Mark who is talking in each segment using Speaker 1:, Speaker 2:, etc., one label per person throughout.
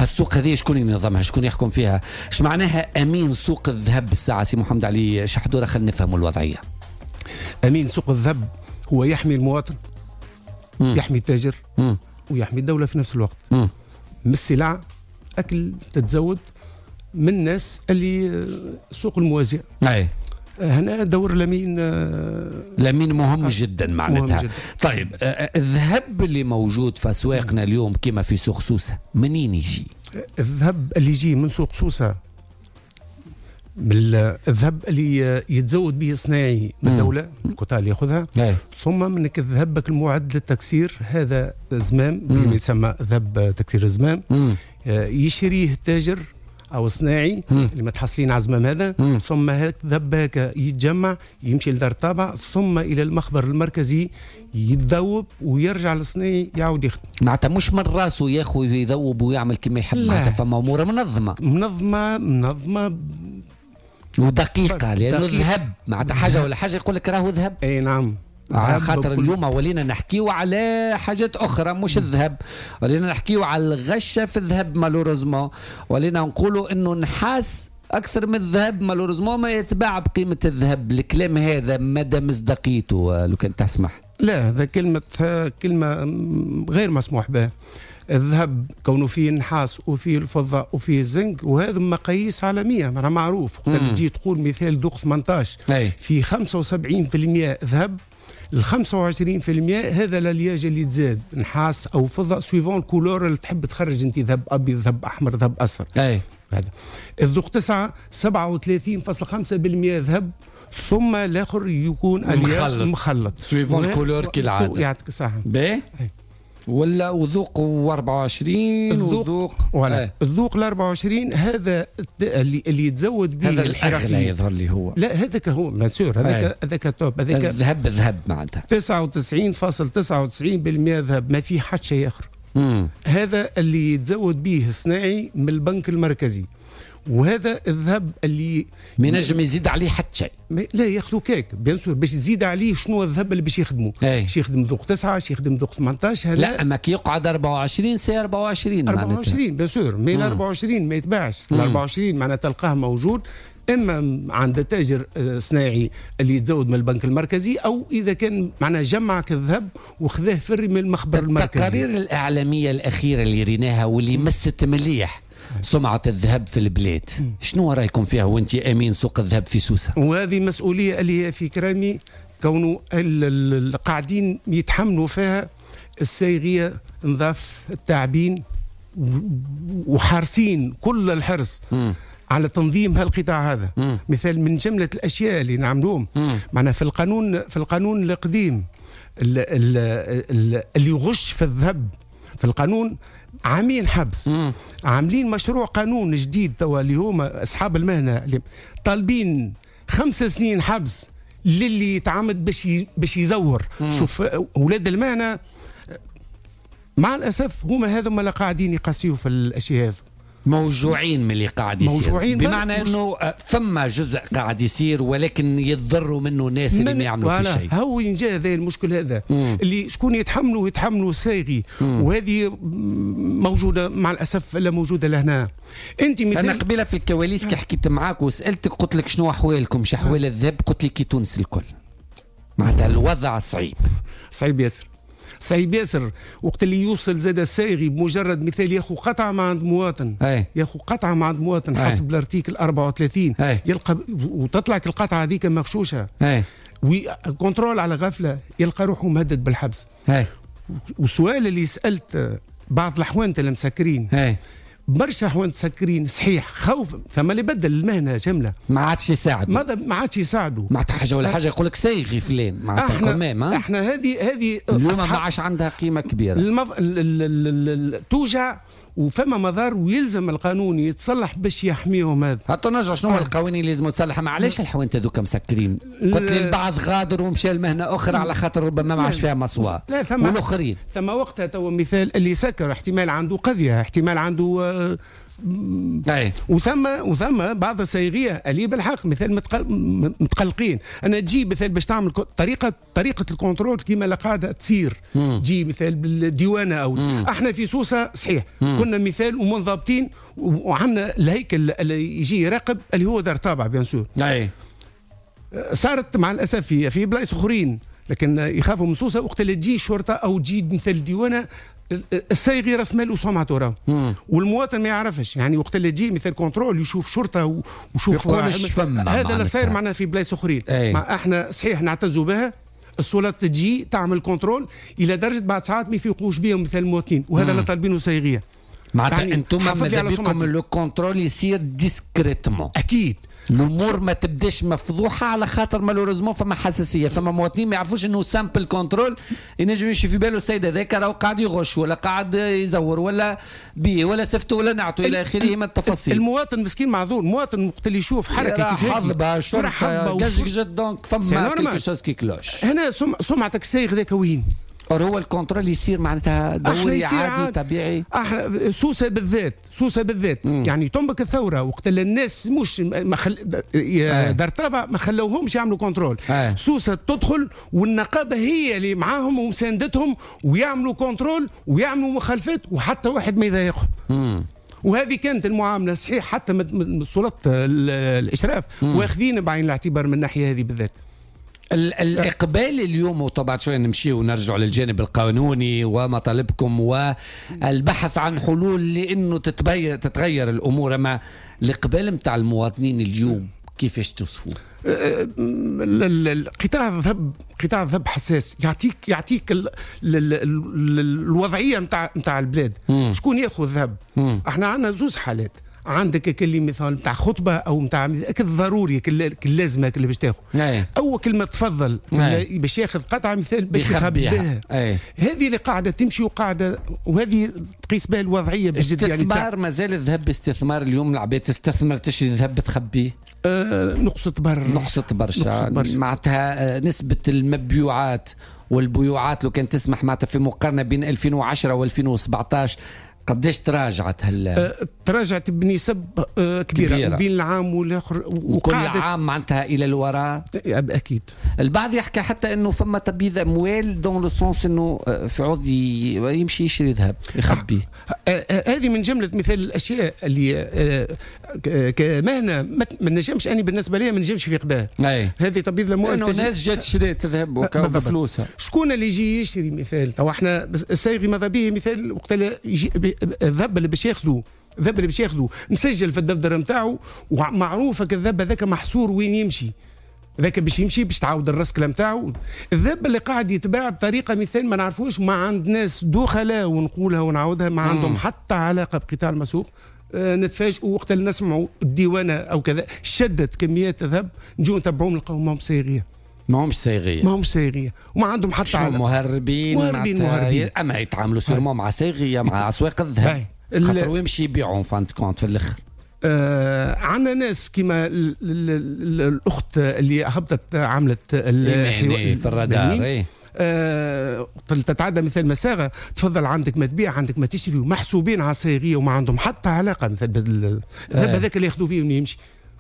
Speaker 1: السوق هذه شكون ينظمها، شكون يحكم فيها؟ ايش معناها امين سوق الذهب بالساعه سي محمد علي شحدوره؟ خلينا نفهموا الوضعيه.
Speaker 2: امين سوق الذهب هو يحمي المواطن، يحمي التاجر، ويحمي الدوله في نفس الوقت. من السلع اكل تتزود من الناس اللي سوق الموازيه.
Speaker 1: اي
Speaker 2: هنا دور
Speaker 1: الامين مهم جدا معناتها.
Speaker 2: مهم جدا.
Speaker 1: طيب الذهب اللي موجود في اسواقنا اليوم كما في سوق سوسه منين يجي؟
Speaker 2: الذهب اللي يجي من سوق سوسه، الذهب اللي يتزود به صناعي من الدوله الكوتا اللي ياخذها، ثم منك الذهب المعد للتكسير، هذا زمام بما يسمى ذهب تكسير الزمام، يشريه التاجر او صناعي اللي متحصلين على الزمام هذا، ثم هذا الذهب هكا يتجمع يمشي لدار الطابع، ثم الى المخبر المركزي يتذوب ويرجع للصناعي يعاود يخدم.
Speaker 1: معناتها مش من راسه ياخذ يذوب ويعمل كما يحب، معناتها فما امور منظمه ودقيقه، لانه الذهب معناتها حاجه ولا حاجه يقول لك راهو ذهب.
Speaker 2: اي نعم.
Speaker 1: خاطر اليوم ولينا نحكيو على حاجات اخرى مش الذهب، ولينا نحكيو على الغشه في الذهب مالوريزمون، ولينا نقولوا انه نحاس اكثر من الذهب مالوريزمون ما يتباع بقيمه الذهب. الكلام هذا مدى مصداقيته لو كان تسمح؟
Speaker 2: لا، هذا كلمه غير مسموح بها. الذهب كونه فيه النحاس وفيه الفضة وفيه الزنك، وهذا مقاييس عالمية معروف. وقت تجي تقول مثال ذوق 18 في 75% ذهب، ال 25% هذا الالياج اللي تزاد نحاس او فضة سويفون كولور اللي تحب تخرج انت، ذهب ابيض، ذهب احمر، ذهب اصفر. هذا الذوق 9 37.5% ذهب، ثم الاخر يكون الياج مخلط
Speaker 1: سويفون كولور كالعاده.
Speaker 2: يعطيك الصحة.
Speaker 1: ولا وذوق 24 وذوق
Speaker 2: الذوق ال 24 هذا اللي يتزود به
Speaker 1: هذا الاغلى يظهر لي هو.
Speaker 2: لا هذاك هو منسور، هذاك توب، هذاك
Speaker 1: الذهب معناتها
Speaker 2: 99.99% ذهب، ما في حد شيء اخر. هذا اللي يتزود به الصناعي من البنك المركزي، وهذا الذهب اللي
Speaker 1: ما ينجم يزيد عليه حتى شيء.
Speaker 2: لا ياخذوا كيك بيان سور باش يزيد عليه شنو الذهب اللي باش يخدموا. باش يخدم ذوق 9، باش يخدم ذوق 18.
Speaker 1: لا ما كي يقعد 24 سي 24
Speaker 2: بيان سور، مي 24 ما يتباعش. ال 24 معناتها تلقاه موجود اما عند تاجر صناعي اللي يتزود من البنك المركزي، او اذا كان معناها جمعك الذهب وخذاه فري من المخبر المركزي.
Speaker 1: التقارير الاعلاميه الاخيره اللي ريناها واللي مست مليح سمعة الذهب في البلاد، شنو رايكم فيها وانت امين سوق الذهب في سوسة؟
Speaker 2: وهذه مسؤولية اللي هي في كرامي، كونه قاعدين يتحملوا فيها الصيغية، نظاف التاعبين وحارسين كل الحرص على تنظيم هالقطاع هذا. مثال من جملة الأشياء اللي نعملوهم معنا في القانون القديم اللي يغش في الذهب في القانون 2 عام حبس. عاملين مشروع قانون جديد توا اللي هما اصحاب المهنه اللي طالبين 5 سنين حبس للي يتعمد باش يزور. شوف اولاد المهنه مع الاسف هما هذوما اللي قاعدين يقاسيوا في الاشياء هذو، موجوعين
Speaker 1: من اللي قاعد يصير،
Speaker 2: موجوعين
Speaker 1: بمعنى انه فما جزء قاعد يصير ولكن يتضروا منه ناس اللي ما يعملوا في شيء.
Speaker 2: هو وين جاء هذا المشكل هذا اللي شكون يتحملوا الصاغي، وهذه موجوده مع الاسف الا موجوده لهنا. انت
Speaker 1: انا قبيله في الكواليس كي حكيت معاك وسالتك قلت لك شنو احوالكم، شو احوال الذهب؟ قلت لي كي تونس الكل معناتها الوضع صعيب ياسر. وقت اللي يوصل زاد الصاغي بمجرد مثال ياخذ قطعه مع عند مواطن، حسب الارتيكل 34 يلقى وتطلع القطعه هذيك مغشوشه وكنترول على غفله، يلقى روحه مهدد بالحبس. والسؤال اللي سالت بعض الاحوان اللي مسكرين، برشا احوان مسكرين صحيح، خوف ثم اللي بدل المهنه جمله ما عادش
Speaker 2: يساعدوا
Speaker 1: معناتها حاجه ولا حاجه يقول لك صايغي فلان معناتها كمام.
Speaker 2: احنا هذه
Speaker 1: اليوم ما عادش عندها قيمه كبيره،
Speaker 2: توجع وفما مضار، ويلزم القانون يتصلح باش يحميهم. هذا
Speaker 1: حتى نرجع شنو القوانين اللي لازم تصلحها. معلش الحوانت هذوك مسكرين، قلت لي البعض غادر ومشى لمهنه اخرى على خاطر ربما ما عادش فيها مصوى، والاخرين
Speaker 2: ثم وقتها تو مثال اللي سكر احتمال عنده قضيه، احتمال عنده وثم بعض الصيغيه اللي بالحق مثال متقلقين. انا تجي مثال باش تعمل طريقه الكنترول كيما لا قاعده تصير تجي مثال بالديوانه او احنا في سوسه صحيح كنا مثال ومنضبطين وعندنا الهيكل اللي يجي يراقب اللي هو دار طابع بيان سور. صارت مع الاسف في بلايص اخرين لكن يخافوا من سوسه وقت اللي تجي شرطه او تجي مثل الديوانه الصايغي راس مال وسمعته راه والمواطن ما يعرفش يعني وقت اللي تجي مثل كنترول يشوف شرطه ويشوف هذا اللي صاير معنا في بلايص اخرين. احنا صحيح نعتزوا بها السلطات تجي تعمل كنترول الى درجه بعد ساعات ما يفيقوش بهم مثل المواطنين وهذا اللي طالبينه صايغيه.
Speaker 1: معناتها يعني انتم ماذا بكم لو كنترول يصير ديسكريتمون
Speaker 2: اكيد
Speaker 1: الامور ما تبداش مفضوحه على خاطر مالوريزمون فما حساسيه فما مواطنين ما يعرفوش انه سامبل كنترول ينجم يمشي في باله السيد هذاك راهو قاعد يغش ولا قاعد يزور ولا بيه ولا سفته ولا نعته الى اخره من التفاصيل.
Speaker 2: المواطن مسكين معذور المواطن وقت اللي يشوف حركه كيف
Speaker 1: حظبه شرطه جد دونك فما كيك شوز كي كلوش.
Speaker 2: هنا سمعتك السايغ ذاك وين
Speaker 1: هو الكنترول يصير معناتها دوري عادي طبيعي.
Speaker 2: سوسه بالذات يعني تنبك الثوره وقت اللي الناس مش دار طابع ما خلوهمش يعملوا كنترول. سوسه تدخل والنقابه هي اللي معاهم ومساندتهم ويعملوا كنترول ويعملوا مخالفات وحتى واحد ما يضايقهم. وهذه كانت المعامله صحيح حتى من سلطه الاشراف واخذين بعين الاعتبار من الناحيه هذه بالذات.
Speaker 1: الإقبال اليوم وطبعا شوية نمشي ونرجع للجانب القانوني ومطالبكم والبحث عن حلول لأنه تتغير الأمور. أما الإقبال متاع المواطنين اليوم كيفاش تصفوه؟
Speaker 2: قطاع الذهب حساس يعطيك الوضعية متاع البلاد. شكون ياخذ ذهب؟ احنا عندنا زوز حالات. عندك كل مثال نتاع خطبه او نتاع ضروري لازمه اللي باش تاخذ. اول كلمه تفضل باش ياخذ قطعه مثال باش يخبيها. هذه اللي قاعده تمشي وقاعده وهذه تقيس بها الوضعيه
Speaker 1: بجد. يعني استثمار مازال الذهب استثمار اليوم العباد تستثمر تشري ذهب تخبيه.
Speaker 2: نقصت
Speaker 1: برشا معناتها نسبه المبيوعات والبيوعات لو كان تسمح معناتها في مقارنه بين 2010 و2017 قديش تراجعت
Speaker 2: تراجعت بنسب كبيرة بين العام والآخر
Speaker 1: وكل عام معناتها إلى الوراء
Speaker 2: أكيد.
Speaker 1: البعض يحكي حتى أنه فما تبييض أموال دون لو سونس أنه في عوض يمشي يشري ذهب يخبيه.
Speaker 2: هذه من جملة مثال الأشياء اللي كمهنة ما نجمش أنا بالنسبة لي ما نجمش في قباه. هذه تبييض الأموال
Speaker 1: أنه ناس جات شريت ذهب بفلوسها.
Speaker 2: شكون اللي يجي يشتري مثال تو احنا الصايغي ماذا به مثال وقت يجي الذهب اللي باش ياخذوا مسجل في الدفتر نتاعو ومعروفه الذهب هذاك محصور وين يمشي ذاك باش يمشي باش تعاود الرسكله نتاعو. الذهب اللي قاعد يتباع بطريقه مثال ما نعرفوش ما عند ناس دخلاء ونقولها ونعاودها ما عندهم حتى علاقه بقطاع المسوق. نتفاجئوا وقت اللي نسمعوا الديوانه او كذا شدت كميات الذهب نجوا نتبعوهم نلقاو ماهم صايغيه. ما همش صايغيه وما عندهم حتى
Speaker 1: مهربين اما يتعاملوا سيرمون مع صايغيه مع اسواق الذهب خاطر يمشي يبيعهم فانت كونت في الاخر.
Speaker 2: عندنا ناس كما الاخت اللي هبطت عملت
Speaker 1: في الرادار
Speaker 2: تتعدى مثل مساغه تفضل عندك ما تبيع عندك ما تشتري ومحسوبين على الصايغيه وما عندهم حتى علاقه مثل الذهب هذاك اللي ياخذوا فيه ويمشي.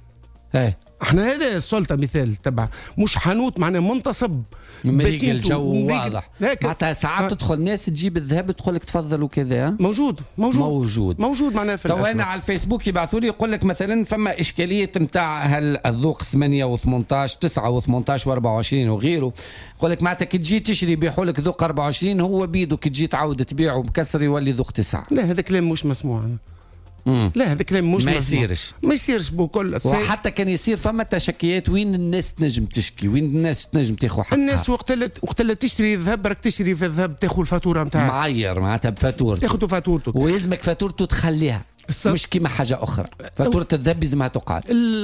Speaker 2: احنا هذا السلطه مثال تبع مش حانوت معنا منتصب
Speaker 1: مريق الجو واضح معناتها ساعات تدخل ناس تجيب الذهب تقول لك تفضل وكذا.
Speaker 2: موجود معناها في
Speaker 1: وانا على الفيسبوك يبعثوا لي يقول لك مثلا فما اشكاليه نتاع هل الذوق 8 و18 9 و18 و24 وغيره. يقول لك معناتها كي تجي تشري يبيعوا لك ذوق 24 هو بيدو كي تجي تعاود تبيعه بكسر يولي ذوق 9.
Speaker 2: لا هذا كلام مش مسموع. لا هذا كلام مش ما يصيرش بكل
Speaker 1: وحتى كان يصير فما تشكيات وين الناس تنجم تشكي وين الناس تنجم تاخذ حقها.
Speaker 2: الناس وقت اللي تشتري الذهب راك تشتري في الذهب تاخذ الفاتوره نتاعك
Speaker 1: معير معناتها بفاتورته
Speaker 2: تاخذ فاتورتك
Speaker 1: ويلزمك فاتورته تخليها مش كيما حاجه اخرى. فاتوره الذهب لازمها تقعد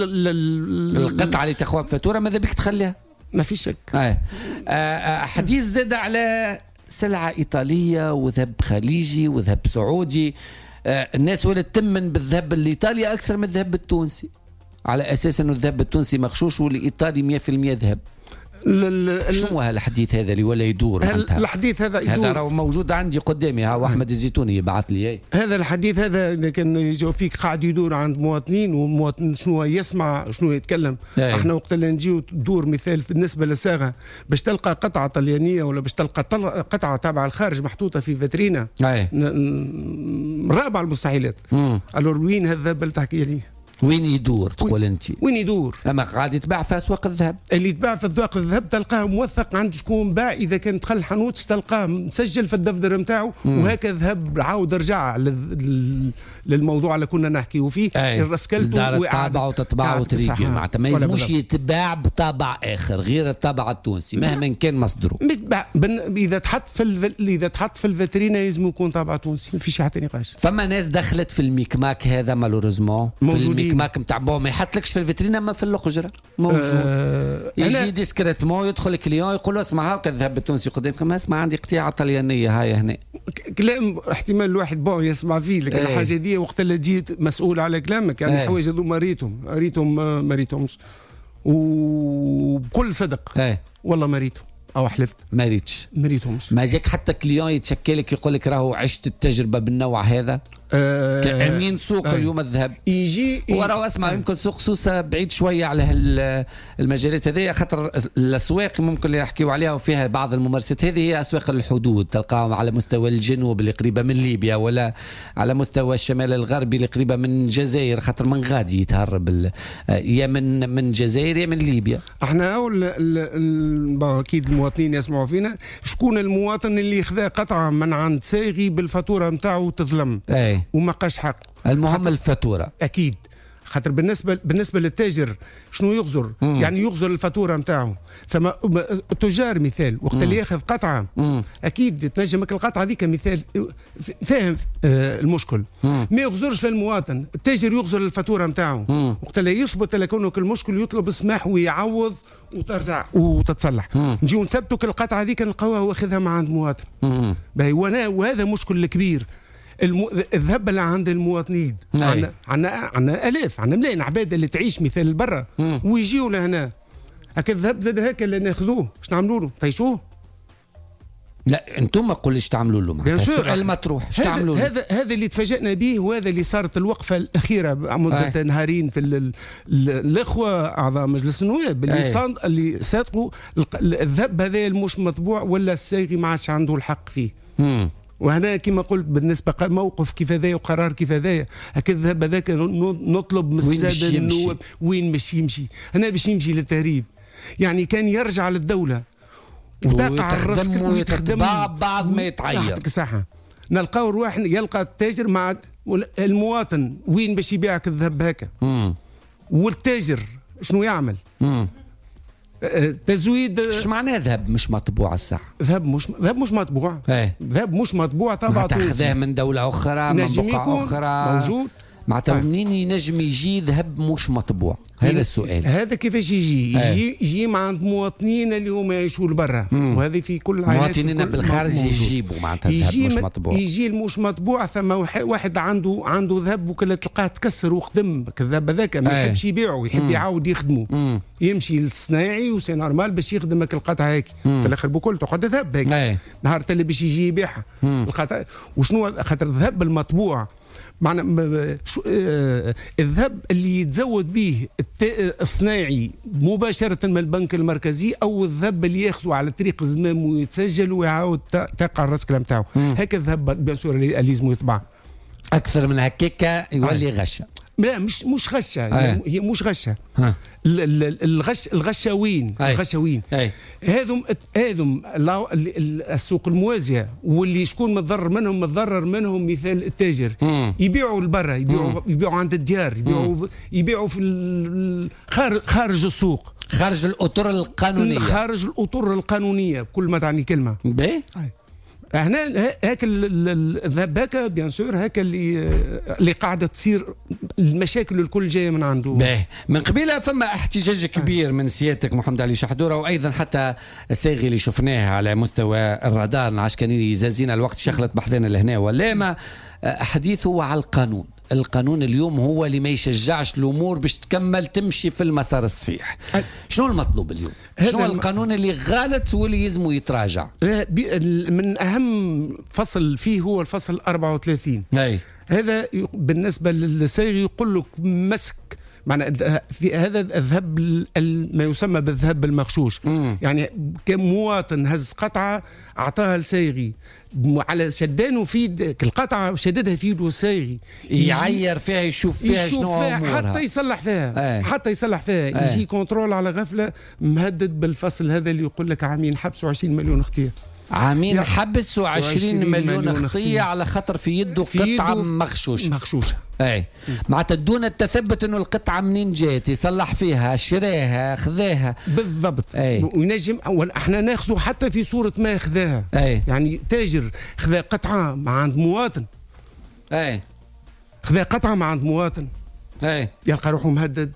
Speaker 1: القطعه اللي تاخذها بفاتوره ماذا بك تخليها
Speaker 2: ما في شك.
Speaker 1: حديث زاد على سلعه ايطاليه وذهب خليجي وذهب سعودي. الناس ولات تمن بالذهب الإيطالي أكثر من الذهب التونسي على أساس أنه الذهب التونسي مغشوش والإيطالي 100% ذهب. شنو هالحديث هذا اللي ولا يدور؟
Speaker 2: الحديث هذا يدور،
Speaker 1: هذا راه موجود عندي قدامي، ها احمد الزيتوني يبعث لي
Speaker 2: هذا الحديث هذا كان يجاوب فيك قاعد يدور عند مواطنين، ومواطن شنو يسمع شنو يتكلم. احنا وقت اللي نجيو تدور مثال بالنسبه للصاغه باش تلقى قطعه طليانيه ولا باش تلقى قطعه تابعه الخارج محطوطه في فاترينا رابع المستحيلات. الور وين هذا اللي تحكي لي؟
Speaker 1: وين يدور تقول انت؟
Speaker 2: وين يدور؟
Speaker 1: اما قاعد يتباع في اسواق الذهب،
Speaker 2: اللي يتباع في اسواق الذهب تلقاه موثق عند شكون باع. اذا كان دخل الحانوت تلقاه مسجل في الدفتر نتاعو، وهكا ذهب عاود رجع للموضوع اللي كنا نحكيو فيه.
Speaker 1: الرسكلته وطابعه وتطبعه وتريقي معناتها ما يلزموش يتباع بطابع اخر غير الطابع التونسي مهما كان مصدره.
Speaker 2: اذا تحط في الفاترينا يلزم يكون طابع تونسي، ما فيش حتى نقاش.
Speaker 1: فما ناس دخلت في الميكماك هذا مالوريزمون، في الميكماك نتاع بون ما يحطلكش في الفاترينا ما في اللقجره موجود. يجي ديسكريتمون يدخل الكليون يقول له اسمع هاك الذهب التونسي قدامك، ما اسمع عندي قطيعه طليانيه هاي هنا. كلام
Speaker 2: احتمال الواحد بون يسمع فيه، لكن الحاجه دي وقت اللي جيت مسؤول على كلامك يعني الحوايج هذوما ريتهم ما ريتهمش وبكل صدق. والله ما ريتهم او حلفت
Speaker 1: ما
Speaker 2: ريتهمش.
Speaker 1: ما جاك حتى كليون يتشكلك يقول لك راهو عشت التجربه بالنوع هذا كأمين سوق اليوم الذهب يجي وراهو اسمع يمكن سوق سوسه بعيد شويه على المجالات هذه، خاطر الاسواق ممكن اللي نحكيو عليها وفيها بعض الممارسات هذه هي اسواق الحدود، تلقاهم على مستوى الجنوب اللي قريبه من ليبيا، ولا على مستوى الشمال الغربي اللي قريبه من الجزائر، خاطر من غادي يتهرب يا من الجزائر يا من ليبيا.
Speaker 2: احنا اكيد المواطنين يسمعوا فينا، شكون المواطن اللي خذا قطعه من عند ساغي بالفاتوره نتاعو تظلم وما قاش حق؟
Speaker 1: المهم الفاتوره
Speaker 2: اكيد، خاطر بالنسبه للتاجر شنو يغزر؟ يعني يغزر الفاتوره نتاعو. ثم التجار مثال وقت اللي ياخذ قطعه اكيد تنجمك القطعه ذيك مثال فاهم المشكل، ما يغزرش للمواطن، التاجر يغزر الفاتوره نتاعو. وقت اللي يثبت لكونك المشكل يطلب السماح ويعوض وترجع وتتصلح. نجيو نثبتك القطعه ذيك نلقاوها واخذها مع عند مواطن. وهذا مشكل كبير. الذهب اللي عند المواطنين عندنا الاف، عندنا ملايين عباد اللي تعيش مثال برا ويجيو لهنا. هكا الذهب زاد هكا اللي ناخذوه اش نعملوا له؟ طيشوه؟
Speaker 1: لا انتم ما قوليش تعملوا له معاه السؤال مطروح اش تعملوا له؟
Speaker 2: هذا اللي تفاجئنا به، وهذا اللي صارت الوقفه الاخيره مده نهارين في الاخوه اعضاء مجلس النواب اللي صادقوا الذهب هذا مش مطبوع ولا الساغي ما عادش عنده الحق فيه. وهنا كما قلت بالنسبه موقف كيف هذايا وقرار كيف هذايا، هكذا الذهب هذاك نطلب من الساده النواب وين باش يمشي. هنا باش يمشي للتهريب، يعني كان يرجع للدوله وتقع الرسك
Speaker 1: ويتخدم بعد ما يتعير.
Speaker 2: يعطيك الصحه. نلقاو رواحنا يلقى التاجر مع المواطن وين باش يبيعك الذهب هكا. والتاجر شنو يعمل؟ تزويد.
Speaker 1: ايش معناه ذهب مش مطبوع الساعه؟
Speaker 2: ذهب مش مطبوع. ذهب مش مطبوع طبعا
Speaker 1: تاخذه من دوله اخرى من بقعه اخرى
Speaker 2: موجود.
Speaker 1: معناتها منين ينجم يجي ذهب مش مطبوع؟ هذا السؤال.
Speaker 2: هذا كيفاش يجي مع مواطنين اللي هما يعيشوا لبرا، وهذه في كل العائلات
Speaker 1: مواطنين بالخارج يجيبوا معناتها الذهب مش مطبوع.
Speaker 2: يجي المش مطبوع. ثم واحد عنده ذهب وكله تلقاه تكسر وخدم الذهب هذاك ما يحبش يبيعه، يحب يعاود يخدمه. يمشي للصناعي وسي نورمال باش يخدمك القطعه هيك في الاخر بكل تاخذ ذهب هيك. نهار اللي باش يجي يبيعها القطعه وشنو خاطر الذهب المطبوع معنا الذهب اللي يتزود به الصناعي مباشرة من البنك المركزي، أو الذهب اللي ياخذوا على طريق الزمام ويتسجل ويعاود تقع الرسكلة نتاعو. هكا الذهب بيان اللي لازم يطبع.
Speaker 1: أكثر من هكاك يولي غشة.
Speaker 2: لا مش غشة. هي مش غشة. الغشاوين هذم السوق الموازية واللي شكون متضرر منهم مثال التاجر. يبيعوا لبرا، يبيعوا عند الديار، يبيعوا في خارج السوق،
Speaker 1: خارج الأطر
Speaker 2: القانونية كل ما تعني كلمة. هنا هاك الذهب هكا بيان سور هكا اللي قاعده تصير المشاكل الكل جايه من عنده.
Speaker 1: باهي، من قبيله فما احتجاج كبير من سيادتك محمد علي شحدوره، وايضا حتى الصاغي اللي شفناه على مستوى الرادار نعاش كان زازينا الوقت شغلت بحثنا لهنا ولا ما. حديثه على القانون. القانون اليوم هو اللي ما يشجعش الامور باش تكمل تمشي في المسار الصحيح. شنو المطلوب اليوم؟ شنو القانون اللي غلط واللي يلزمه يتراجع؟
Speaker 2: من اهم فصل فيه هو الفصل 34. هذا بالنسبه للصاغي يقول لك مسك، معنى في هذا الذهب ما يسمى بالذهب المغشوش. يعني كمواطن هز قطعه اعطاها لصاغي على شدانه في القطعه شددها في يده الصاغي،
Speaker 1: يعير فيها يشوف فيها شنو
Speaker 2: فيها حتى يصلح فيها حتى يصلح فيها. يجي كنترول على غفله مهدد بالفصل هذا اللي يقول لك عامين حبس و20 مليون اختيار.
Speaker 1: عامين حبس و20 مليون اخطيه على خطر في يده قطعه مغشوشه. اي معناتها دون التثبت انه القطعه منين جات، يصلح فيها، شراها، خذاها
Speaker 2: بالضبط. وينجم احنا ناخذه حتى في صوره ما خذاها. يعني تاجر خذا قطعه مع عند مواطن، خذا قطعه مع عند مواطن، يلقى روحه مهدد.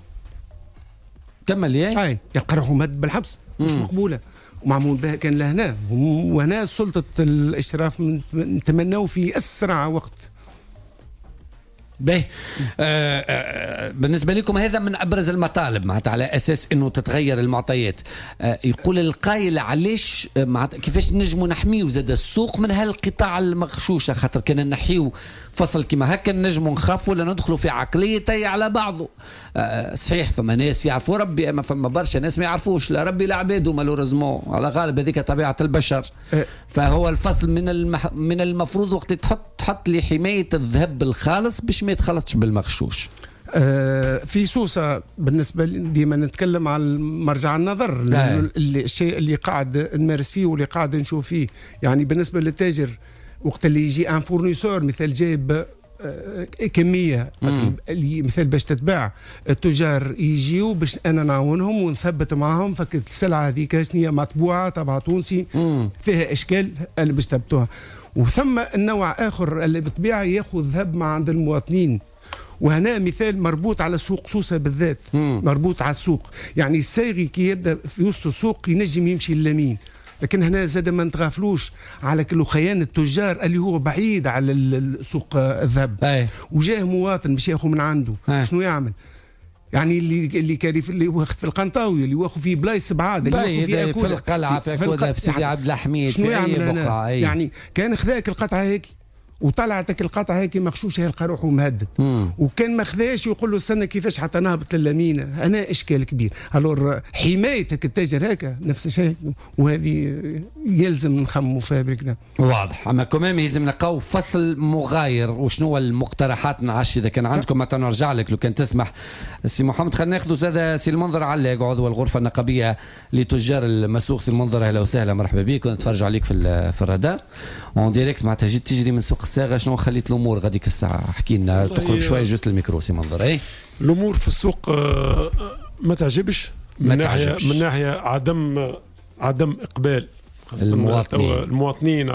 Speaker 1: كمل
Speaker 2: يلقى روحه مهدد بالحبس. مش مقبوله. ومعمول بها كان لهنا، وهنا سلطة الإشراف نتمنوا في أسرع وقت.
Speaker 1: باهي. بالنسبة لكم هذا من أبرز المطالب، معناتها على أساس أنه تتغير المعطيات. يقول القائل علاش كيفاش نجموا نحميو زاد السوق من هالقطاع المغشوشة، خاطر كان نحيو فصل كما هكا نجموا نخافوا ولا ندخلوا في عقلية على بعضه. صحيح فما ناس يعرفوا ربي، اما فما برشا ناس ما يعرفوش لا ربي لا عباده مالوريزمون، على غالب هذيك طبيعة البشر. فهو الفصل من المفروض وقت تحط لحماية الذهب الخالص باش ما يتخلطش بالمغشوش.
Speaker 2: في سوسة بالنسبة ديما نتكلم عن مرجع النظر، الشيء اللي قاعد نمارس فيه واللي قاعد نشوف فيه. يعني بالنسبة للتاجر وقت اللي يجي ان فورنيسور مثل جايب كميه اللي مثل باش تتباع، التجار يجيو باش انا نعاونهم ونثبت معهم فكت السلعه هذيك شنو مطبوعه تبع تونسي فيها اشكال اللي باش تثبتوها. وثم النوع اخر اللي بالطبيعه ياخذ ذهب مع عند المواطنين، وهنا مثال مربوط على سوق سوسة بالذات. مربوط على السوق، يعني الصاغي كي يبدا في وسط السوق ينجم يمشي لليمين، لكن هنا زاد ما نتغافلوش على كل خيان التجار اللي هو بعيد على سوق الذهب. وجاه مواطن باش ياخذ من عنده شنو يعمل؟ يعني اللي كان اللي واخذ في القنطاوي، اللي واخذ في بلايص بعاد، اللي واخذ
Speaker 1: في القلعه في أكودا في سيدي عبد الحميد،
Speaker 2: شنو يعمل هنا؟ يعني كان خذاك القطعه هيك وطلعتك القطعه هيك مغشوشه يلقى روحه مهدد. وكان ما خذاش يقول له استنى كيفاش حتى نهبط للامينه، هنا اشكال كبير. الور حمايتك التاجر هكا نفس الشيء، وهذه يلزم نخموا فيها بالكدا.
Speaker 1: واضح. اما كمان يلزم نلقاو فصل مغاير. وشنو المقترحات نعش اذا كان عندكم؟ متى نرجع لك لو كان تسمح سي محمد. خلينا ناخذ زاد سي المنظر علاق عضو الغرفه النقابيه لتجار المسوق. سي المنظر اهلا وسهلا، مرحبا بك. ونتفرجوا عليك في الرادار اون ديريكت، معناتها جيت تجري من سوق الصاغه. شنو خليت الامور غاديك الساعه؟ احكي لنا، تقرب شويه جوست الميكرو سي منظر.
Speaker 3: الامور في السوق ما تعجبش من ناحيه عدم اقبال خاصه المواطنين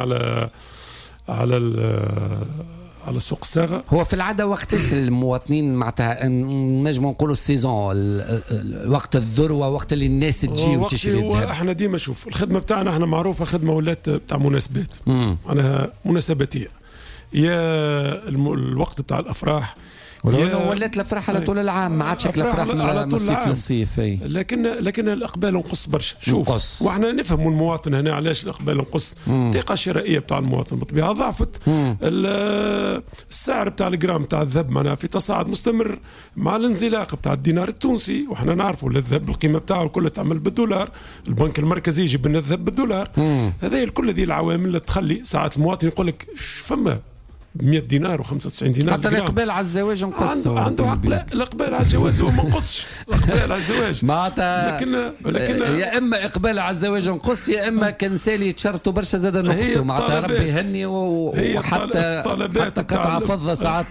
Speaker 3: على سوق الصاغه.
Speaker 1: هو في العاده وقتاش المواطنين معناتها نجموا نقولوا السيزون، وقت الذروه، وقت اللي الناس تجي وتشري الذهب؟
Speaker 3: احنا ديما شوف الخدمه بتاعنا احنا معروفه خدمه ولات بتاع مناسبات، معناها مناسباتيه، يا الوقت بتاع الافراح
Speaker 1: ولات الافراح على طول العام، ما عادش الافراح من الصيف للصيف.
Speaker 3: لكن الاقبال نقص برشا. شوف واحنا نفهموا المواطن هنا علاش الاقبال نقص. الثقه الشرائيه بتاع المواطن بالطبيعه ضعفت. السعر بتاع الجرام بتاع الذهب معناها في تصاعد مستمر مع الانزلاق بتاع الدينار التونسي، وحنا نعرفوا الذهب القيمه بتاعه الكل تعمل بالدولار، البنك المركزي يجيب لنا الذهب بالدولار. هذه الكل هذه العوامل اللي تخلي ساعات المواطن يقول لك فما 100 دينار و95 دينار.
Speaker 1: حتى الاقبال على الزواج نقص.
Speaker 3: عنده عقل. الاقبال على الجواز هو ما نقصش. اقبال على الزواج
Speaker 1: معناتها
Speaker 3: لكن
Speaker 1: يا اما اقبال على الزواج نقص، يا اما كان سالي يتشرطوا برشا زاد نقصوا. معناتها ربي يهني وحتى قطعه فضه ساعات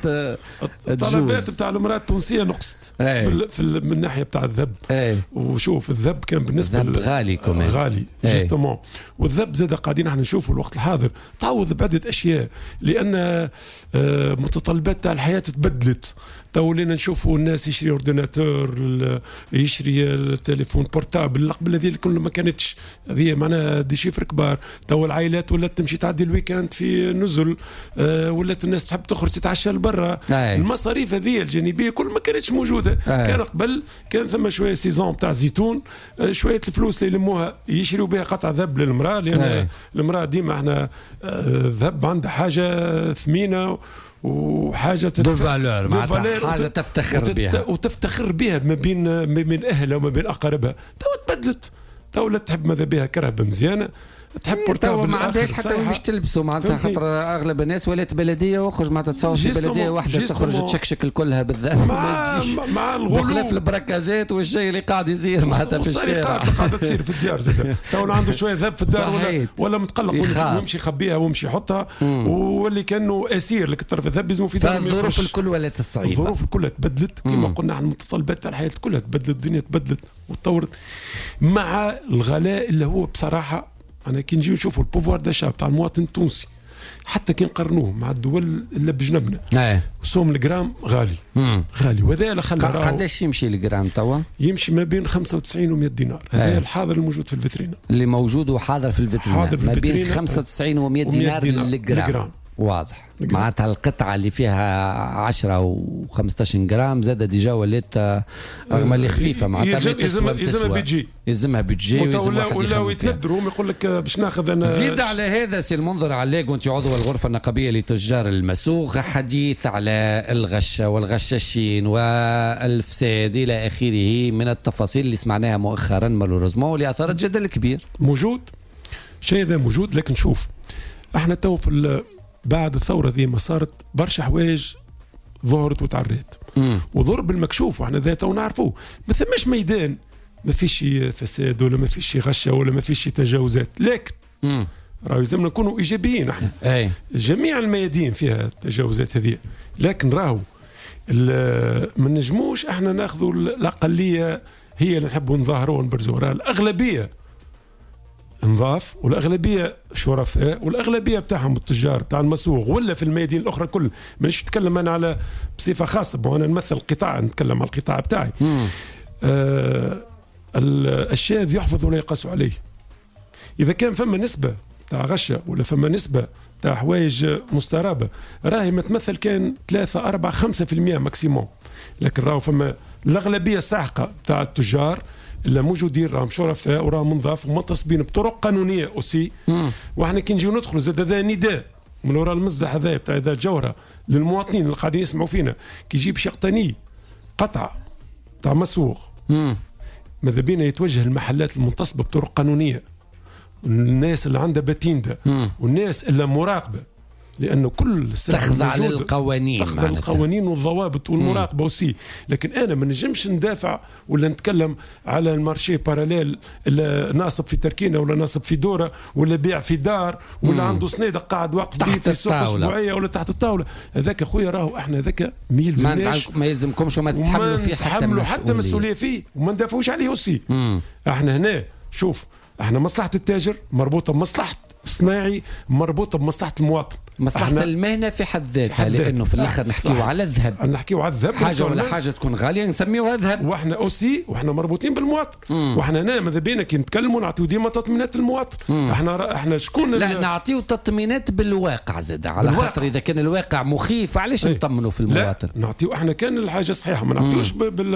Speaker 3: الطلبات بتاع المراه التونسيه نقصت من الناحيه بتاع الذب. وشوف الذب كان بالنسبه
Speaker 1: الذب غالي كمان،
Speaker 3: غالي جوستومون. والذب زاد قاعدين احنا نشوفوا الوقت الحاضر تعوض بعده اشياء، لان متطلبات تاع الحياه تبدلت. تو ولينا نشوفوا الناس يشري اورديناتور، يشري التليفون بورتابل. قبل هذه كل ما كانتش هذه معناها دي شيفر كبار. تو العائلات ولات تمشي تعدي الويكاند في نزل، ولات الناس تحب تخرج تتعشى لبرا. المصاريف هذه الجانبيه كل ما كانتش موجوده. كان قبل كان ثم شويه سيزون بتاع زيتون، شويه الفلوس اللي يلموها يشريوا بها قطع ذهب للمراه، لان المراه ديما احنا ذهب عندها حاجه ثمينه وحاجه
Speaker 1: دو فالور، معناتها حاجه تفتخر بها
Speaker 3: وتفتخر بها ما بين اهلها وما بين اقاربها. تو تبدلت، تو لا تحب ماذا بها كرهبه مزيانه، تحب بورتابل
Speaker 1: ما عندهاش حتى مش تلبسوا. معناتها خاطر اغلب الناس ولات بلديه واخرج معناتها تصور في بلديه واحده تخرج تشكشك كلها بالذات
Speaker 3: مع الغلو
Speaker 1: بخلاف البركاجات والشيء اللي قاعد يصير معناتها في الشارع
Speaker 3: قاعده تصير في الديار زاد. تو عنده شويه ذهب في الدار ولا متقلق ويمشي يخبيها ويمشي يحطها، واللي كانوا اسير لك الطرف الذهب يلزموا في دار.
Speaker 1: الظروف الكل ولات الصعيبه،
Speaker 3: الظروف الكل تبدلت كما قلنا احنا. المتطلبات تاع الحياه كلها تبدلت، الدنيا تبدلت وتطورت مع الغلاء اللي هو بصراحه. أنا كي نجي نشوفوا البوفوار داشا بتاع المواطن التونسي، حتى كي نقارنوه مع الدول اللي بجنبنا، سوم الجرام غالي غالي. وهذا اللي خلى
Speaker 1: قداش يمشي الجرام توا؟
Speaker 3: يمشي ما بين 95 و100 دينار. هذا الحاضر الموجود في الفيترينا،
Speaker 1: اللي موجود وحاضر في الفيترينا، ما بين 95 و100 دينار للجرام. واضح. معناتها القطعة اللي فيها 10 و 15 جرام زاد ديجا ولات رغم اللي خفيفة، معناتها يلزمها بيجي
Speaker 3: ولا يتندروا يقول لك باش ناخذ انا.
Speaker 1: زيد على هذا سي المنظر علاق وانت عضو الغرفة النقابية لتجار المسوق، حديث على الغشة والغشاشين والفساد إلى آخره من التفاصيل اللي سمعناها مؤخرا مالوريزمون واللي أثارت جدل كبير.
Speaker 3: موجود شيء ذا موجود، لكن شوف احنا تو في بعد الثورة ذي ما صارت برشا حوايج ظهرت وتعريت وضرب المكشوف، واحنا ذاته ونعرفوه. ما ثماش ميدان ما فيش فساد ولا ما فيش غشة ولا ما فيش تجاوزات، لكن راهو لازمنا نكونوا ايجابيين احنا. جميع الميادين فيها تجاوزات هذه، لكن راهو ما نجموش احنا ناخذوا الاقلية هي اللي نحبوا نظاهروا ونبرزوا. راه الاغلبية نضاف والاغلبيه شرفاء، والاغلبيه بتاعهم التجار بتاع المسوق ولا في الميادين الاخرى كل. مانيش نتكلم انا على بصفه خاصه، وانا نمثل القطاع، نتكلم على القطاع بتاعي. الشاذ يحفظ ولا يقاس عليه. اذا كان فما نسبه تاع غشه ولا فما نسبه تاع حوايج مسترابه، راهي ما تمثل كان 3 4 5% ماكسيموم، لكن راهو فما الاغلبيه الساحقه تاع التجار اللي موجودين راهم شرفاء وراهم منضاف ومتصبين بطرق قانونيه اوسي. واحنا كي نجيو ندخلوا زاد هذا نداء من وراء المصدح هذا بتاع ذا الجوهره للمواطنين اللي قاعدين يسمعوا فينا، كي يجيب شقطاني قطعه تاع مسوق ماذا بينا يتوجه المحلات المنتصبه بطرق قانونيه، الناس اللي عندها باتيندا والناس اللي مراقبه، لانه كل
Speaker 1: تخضع للقوانين،
Speaker 3: تخضع للقوانين والضوابط والمراقبه وسي. لكن انا ما نجمش ندافع ولا نتكلم على المارشي باراليل اللي ناصب في تركينه ولا ناصب في دوره ولا بيع في دار ولا عنده صنادق قاعد واقف
Speaker 1: تحت
Speaker 3: في سوق اسبوعيه ولا تحت الطاوله. هذاك اخويا راهو احنا هذاك ما يلزمناش،
Speaker 1: ما يلزمكمش وما تتحملوا فيه
Speaker 3: حتى مسؤوليه فيه وما ندافعوش عليه وسي. احنا هنا شوف، احنا مصلحه التاجر مربوطه بمصلحه الصناعي، مربوطه بمصلحه المواطن،
Speaker 1: مصلحة المهنة في حد ذاتها، لأنه في الآخر نحكيو على الذهب،
Speaker 3: نحكيو على الذهب،
Speaker 1: حاجة ولا حاجة تكون غالية نسميوها ذهب،
Speaker 3: واحنا أوسي وإحنا مربوطين بالمواطن. واحنا هنا ماذا بينا كي نتكلموا نعطيو ديما تطمينات للمواطن. احنا شكون؟
Speaker 1: لا نعطيو تطمينات بالواقع زاد، على خاطر إذا كان الواقع مخيف علاش نطمنوا في المواطن؟
Speaker 3: لا نعطيو احنا كان الحاجة الصحيحة، ما نعطيوش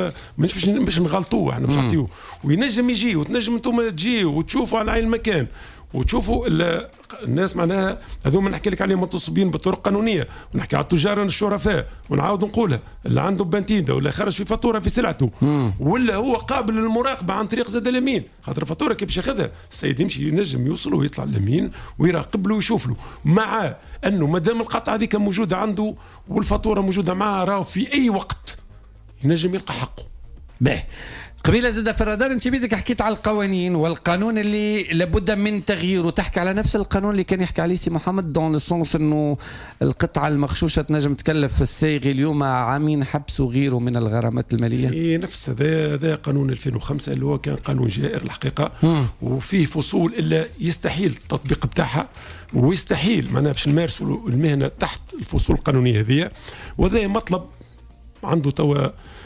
Speaker 3: باش نغلطوه، احنا باش نعطيوه وينجم يجي وتنجم انتم تجيو وتشوفوا على عين المكان وتشوفوا الناس معناها هذوما نحكي لك عليهم متصبين بطرق قانونيه، ونحكي على التجار الشرفاء ونعاود نقولها، اللي عنده بنتيندا ولا خرج في فاتوره في سلعته ولا هو قابل للمراقبه عن طريق زاد الامين، خاطر الفاتوره كيف باش ياخذها السيد يمشي ينجم يوصل ويطلع الامين ويراقب له ويشوف له، مع انه مادام القطعه هذيك موجوده عنده والفاتوره موجوده معاه راهو في اي وقت ينجم يلقى حقه.
Speaker 1: باهي قبيله زاد في الرادار. انت بيدك حكيت على القوانين والقانون اللي لابد من تغييره، تحكي على نفس القانون اللي كان يحكي عليه سي محمد، دون السونس انه القطعه المغشوشه تنجم تكلف السايغي اليوم عامين حبس وغيره من الغرامات الماليه.
Speaker 3: اي نفس هذا قانون 2005 اللي هو كان قانون جائر الحقيقه، وفيه فصول الا يستحيل التطبيق بتاعها، ويستحيل معناها باش نمارسوا المهنه تحت الفصول القانونيه هذه. وهذا مطلب عنده توا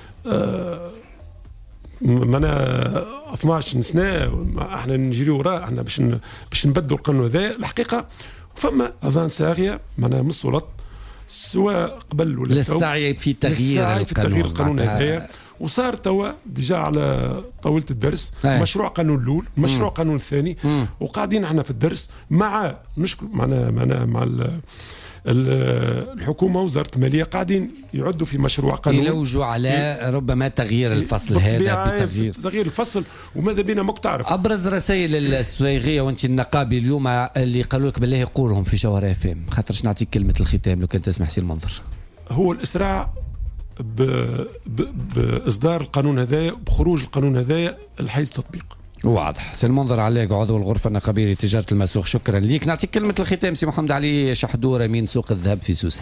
Speaker 3: معناها 12 سنه احنا نجري وراه، احنا باش نبدلوا القانون هذا الحقيقه. فما اذان ساغيه معناها من السلطات سواء قبل ولا
Speaker 1: للسعي في تغيير
Speaker 3: القانون هذايا. وصار توا ديجا على طاوله الدرس مشروع قانون الاول، مشروع قانون الثاني، وقاعدين احنا في الدرس مع نشكر مع الحكومه ووزاره الماليه قاعدين يعدوا في مشروع قانون
Speaker 1: يلوجوا على ربما تغيير الفصل هذا
Speaker 3: تغيير الفصل. وماذا بينا ماك تعرف
Speaker 1: ابرز رسائل السويغيه وانت النقابي اليوم اللي قالوا لك بالله يقولهم في جوهر اف ام، خاطرش نعطيك كلمه الختام لو كنت تسمح سي المنظر.
Speaker 3: هو الاسراع باصدار القانون هذايا، بخروج القانون هذايا الحيز تطبيق.
Speaker 1: واضح. سي المنظر عليك عضو الغرفه النقابيه لتجاره المسوق، شكرا ليك. نعطيك كلمه الختام سي محمد علي شحدور امين سوق الذهب في سوسه.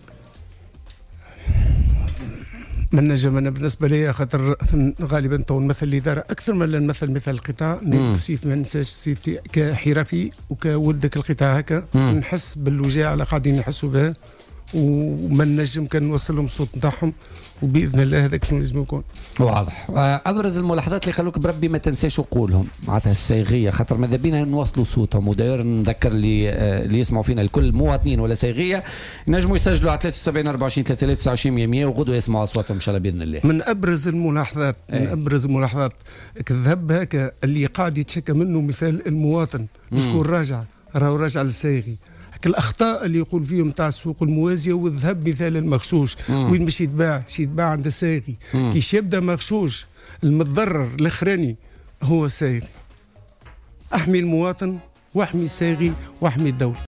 Speaker 2: من نجم انا بالنسبه لي خاطر غالبا تو المثل اللي دار اكثر من المثل مثل القطاع. السيف ما ننساش سيفتي كحرفي وكولدك القطاع هكا نحس بالوجاعه اللي قاعدين نحسوا بها، وما نجم كان نوصل لهم الصوت نتاعهم، وباذن الله هذاك شنو لازم يكون.
Speaker 1: واضح. ابرز الملاحظات اللي خلوك بربي ما تنساش قولهم معناتها الصيغيه، خاطر ماذا بينا نوصلوا صوتهم. وداير نذكر اللي يسمعوا فينا الكل مواطنين ولا صيغيه ينجموا يسجلوا على 73 24 329 100 وغدوا يسمعوا اصواتهم ان شاء الله باذن الله.
Speaker 2: من ابرز الملاحظات ابرز الملاحظات الذهب هكا اللي قاعد يتشكى منه مثال المواطن شكون راهو راجع للصيغي. الأخطاء اللي يقول فيهم تاع السوق الموازية والذهب مثال المغشوش. وين باش يتباع عند الصاغي. كيش يبدا مغشوش المتضرر الاخراني هو الصاغي. احمي المواطن واحمي الصاغي واحمي الدولة.